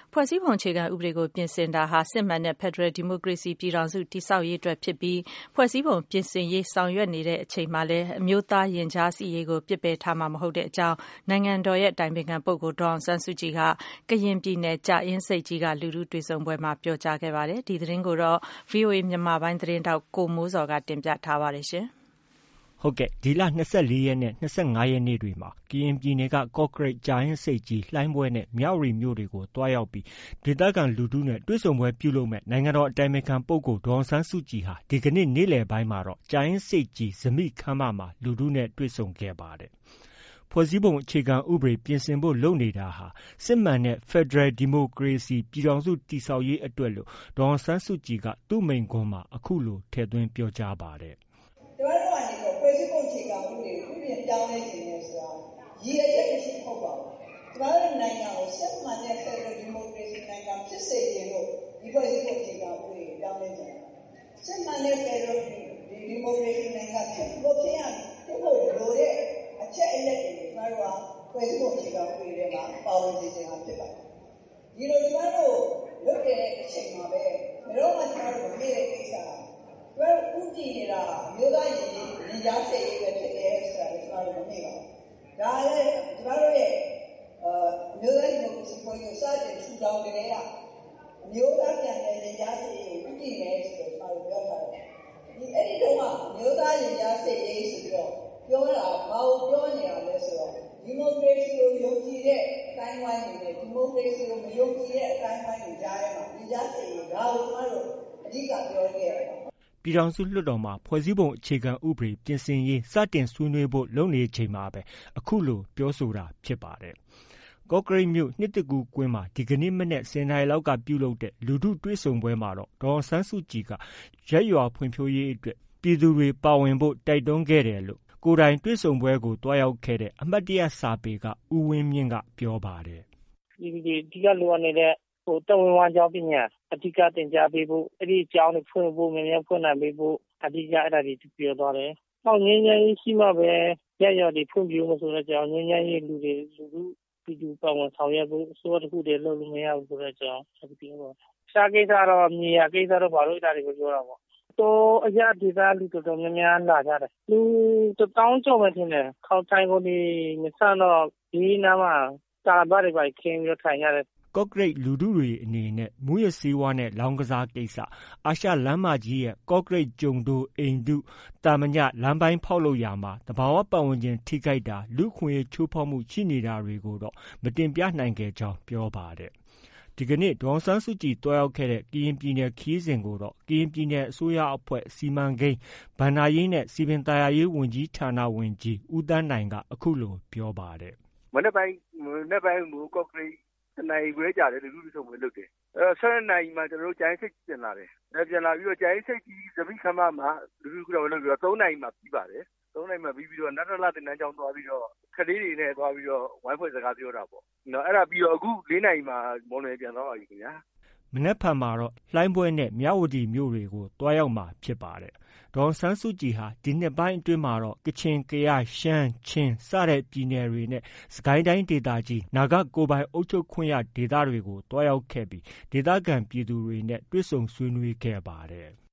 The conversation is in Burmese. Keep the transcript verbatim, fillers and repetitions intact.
ဖွဲ့စည်းပုံအခြေခံဥပဒေကိုပြင်ဆင်တာဟာစစ်မှန်တဲ့ဖက်ဒရယ်ဒီမိုကရေစီပြည်ထောင်စုတည်ဆောက်ရေးအတွက်ဖြစ်ပြီးဖွဲ့စည်းပုံပြင်ဆင်ရေးဆောင်ရွက်နေတဲ့အချိန်မှာလည်းအမျိုးသားရင်ကြားစေ့ရေးကိုပစ်ပယ်ထားမှာမဟုတ်တဲ့အကြောင်းနိုင်ငံတော်ရဲ့အတိုင်ပင်ခံပုဂ္ဂိုလ်ဒေါ်အောင်ဆန်းစုကြည်ကကရင်ပြည်နယ်ကြာအင်းဆိပ်ကြီးကလူထုတွေ့ဆုံပွဲမှာပြောကြားခဲ့ပါတယ်။ဒီသတင်းကိုတော့ ဗွီအိုအေ မြန်မာပိုင်းသတင်းထောက်ကိုမိုးစော်ကတင်ပြထားပါတယ်ရှင်။ဟုတ်ကဲ့ဒီလ၂၄ရက်နဲ့၂၅ရက်နေ့တွေမှာကရင်ပြည်နယ်ကကော့ကရိတ်ကြာအင်းဆိပ်ကြီးလှိုင်းဘွဲနဲ့မြဝတီမြို့တွေကိုတွားရောက်ပြီးဒေသခံလူထုနဲ့တွေ့ဆုံပွဲပြုလုပ်မဲ့နိုင်ငံတော်အတိုင်ပင်ခံပုဂ္ဂိုလ်ဒေါ်အောင်ဆန်းစုကြည်ဟာဒီကနေ့နေ့လယ်ပိုင်းမှာတော့ကြာအင်းဆိပ်ကြီးဇမိခမ်းမမှာလူထုနဲ့တွေ့ဆုံခဲ့ပါတယ်။ဖွဲ့စည်းပုံအခြေခံဥပဒေပြင်ဆင်ဖို့လုပ်နေတာဟာစစ်မှန်တဲ့ဖက်ဒရယ်ဒီမိုကရေစီပြည်ထောင်စုတည်ဆောက်ရေးအတွက်လို့ဒေါ်အောင်ဆန်းစုကြည်ကသူ့မိန့်ခွန်းမှာအခုလိုထည့်သွင်းပြောကြားပါတယ်။ကျွန်တော်တို့ကနေဖွဲ့စည်းပုံအခြေခံဥပဒေကိုပြင်ပြောင်းလဲခြင်းနဲ့ဆိုတာရည်ရွယ်ချက်ရှိဖို့ပါဘူး။ကျွန်တော်တို့နိုင်ငံကိုစစ်မှန်တဲ့ဖက်ဒရယ်ဒီမိုကရေစီနိုင်ငံဖြစ်စေခြင်းလို့ဒီဖွဲ့စည်းပုံအခြေခံဥပဒေကိုပြောင်းလဲခြင်း။စစ်မှန်တဲ့ဖက်ဒရယ်ဒီမိုကရေစီနိုင်ငံဖြစ်ဖို့ဖြစ်ရဖြစ်ဖို့လိုတဲ့အချက်အလက်တွေကျွန်တော်တို့ကဖွဲ့စည်းပုံအခြေခံဥပဒေထဲမှာပါဝင်စေခြင်းဟာဖြစ်ပါတယ်။ဒီလိုကျွန်တော်တို့လုပ်တဲ့အချိန်မှာပဲဘယ်တော့မှကျွန်တော်တို့မမေ့တဲ့ကိစ္စဘယ်ဥတည်နေတာမျိုးသားရည်ရည်ကြားစေရေးပဲဖြစ်တယ်ဆိုတာကိုကျွန်တော်တို့မမေ့ပါဘူး။ဒါလည်းကျွန်တော်တို့ရဲ့အမျိုးသားဒီမိုကရေစီဖွဲ့ကိုစတင်ထူထောင်ကြတဲ့ကအမျိုးသားပြန်လည်ရည်ကြားစေရေးကိုဥတည်နေဆိုတော့ကျွန်တော်တို့ပြောထားတယ်။ဒီအဲ့ဒီတော့ကအမျိုးသားရည်ကြားစေရေးဆိုပြီးတော့ပြောတာဘာလို့ပြောနေတာလဲဆိုတော့ဒီမိုကရေစီကိုယုံကြည်တဲ့အတိုင်းဝိုင်းတွေနဲ့ဒီမိုကရေစီကိုမယုံကြည်တဲ့အတိုင်းဝိုင်းတွေကြားထဲမှာရည်ကြားစေရေးဒါကိုကျွန်တော်တို့အဓိကပြောခဲ့ရတယ်ပြည်ထောင်စုလွှတ်တော်မှာဖွဲ့စည်းပုံအခြေခံဥပဒေပြင်ဆင်ရေးစတင်ဆွေးနွေးဖို့လုပ်နေချိန်မှာပဲအခုလိုပြောဆိုတာဖြစ်ပါတယ်။ကော့ကရိတ်မြို့နှစ်တကူကွင်းမှာဒီကနေ့မနေ့၁၀နာရီလောက်ကပြုလုပ်တဲ့လူထုတွေ့ဆုံပွဲမှာတော့ဒေါ်အောင်ဆန်းစုကြည်ကရပ်ရွာဖွံ့ဖြိုးရေးအတွက်ပြည်သူတွေပါဝင်ဖို့တိုက်တွန်းခဲ့တယ်လို့ကိုယ်တိုင်တွေ့ဆုံပွဲကိုတွားရောက်ခဲ့တဲ့အမှတ်တရစာပေကဦးဝင်းမြင့်ကပြောပါတယ်။ဒီဒီဒီကလိုနေတဲ့ဟိုတဝန်ဝါကြောင်းပညာအဓိကတင်ကြားပေးဖို့အဲ့ဒီအကြောင်းတွေဖွင့်ဖို့မြန်မြန်ဖွင့်နိုင်ပေးဖို့အဓိကအဲ့ဒါတွေပြောသွားတယ်။နောက်ငင်းငင်းရှိမှပဲရရတွေဖွင့်ပြလို့ဆိုတော့ကြောင်းငင်းငင်းရေးလူတွေလူလူပြည်သူပါဝင်ဆောင်ရွက်ဖို့ဆိုတော့တခုတည်းလုပ်လို့မရဘူးဆိုတော့ကြောင်းဆက်ပြီးပြောတော့ရှားကိစ္စတော့မြေယာကိစ္စတော့ဘာလို့အဲ့ဒါတွေကိုပြောတာပေါ့။တော့အရာဒေသလူတော်တော်များများလာကြတယ်။လူတပေါင်းကျော်မှထင်တယ်။ခေါတိုင်းကိုဒီမဆန်တော့ဒီနားမှာတာဘာတွေပဲခင်းပြီးထိုင်ရတယ်ကော့ကရိတ်လူထုတွေအနေနဲ့မူရစေးဝါးနဲ့လောင်းကစားကိစ္စအာရှလမ်းမကြီးရဲ့ကော့ကရိတ်ကျုံတို့အိမ်တုတာမညလမ်းပိုင်းဖောက်လို့ရမှာတဘာဝပတ်ဝန်းကျင်ထိခိုက်တာလူခွင့်ချိုးဖောက်မှုရှိနေတာတွေကိုတော့မတင်ပြနိုင်ခဲ့ကြောင်းပြောပါတယ်။ဒီကနေ့ဒေါ်အောင်ဆန်းစုကြည်တွားရောက်ခဲ့တဲ့ကရင်ပြည်နယ်ခီးစဉ်ကိုတော့ကရင်ပြည်နယ်အစိုးရအဖွဲ့စီမံကိန်းဗဏ္ဍာရေးနဲ့စီပင်သာယာရေးဝန်ကြီးဌာနဝန်ကြီးဦးသန်းနိုင်ကအခုလိုပြောပါတယ်။မနေ့ပိုင်းမနေ့ပိုင်းမူကော့ကရိတ်နိုင်ခွဲကြတယ်လူလူဆုံးပဲလုပ်တယ်အဲဆယ်နိုင်မှာကျွန်တော်တို့ကျိုင်းစိတ်ပြင်လာတယ်အဲပြင်လာပြီးတော့ကျိုင်းစိတ်ကြီးဇမိခမ်းမမှာလူလူကတော့လုပ်ပြီးတော့သုံးနိုင်မှာပြီးပါတယ်သုံးနိုင်မှာပြီးပြီးတော့နတ်တလတင်တန်းကျောင်းသွားပြီးတော့ခလေးတွေနဲ့သွားပြီးတော့ဝိုင်းဖွဲ့စကားပြောတာပေါ့နော်အဲ့ဒါပြီးတော့အခုလေးနိုင်မှာမော်နယ်ပြန်သွားပါပြီခင်ဗျာမနက်ဖြန်မှာတော့လှိုင်းပွဲနဲ့မြဝတီမြို့တွေကိုတွားရောက်မှာဖြစ်ပါတယ်။ဒေါ်အောင်ဆန်းစုကြည်ဟာဒီနှစ်ပိုင်းအတွင်းမှာတော့ကချင်၊ကယား၊ရှမ်း၊ချင်းစတဲ့ပြည်နယ်တွေနဲ့စစ်ကိုင်းတိုင်းဒေသကြီးနာဂကိုယ်ပိုင်အုပ်ချုပ်ခွင့်ရဒေသတွေကိုတွားရောက်ခဲ့ပြီးဒေသခံပြည်သူတွေနဲ့တွေ့ဆုံဆွေးနွေးခဲ့ပါတယ်။